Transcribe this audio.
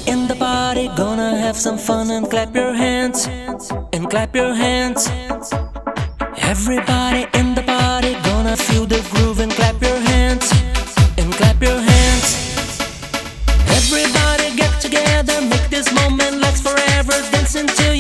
in the party, gonna have some fun and clap your hands, and clap your hands. Everybody in the party, gonna feel the groove and clap your hands, and clap your hands. Everybody get together, make this moment last forever, dancing till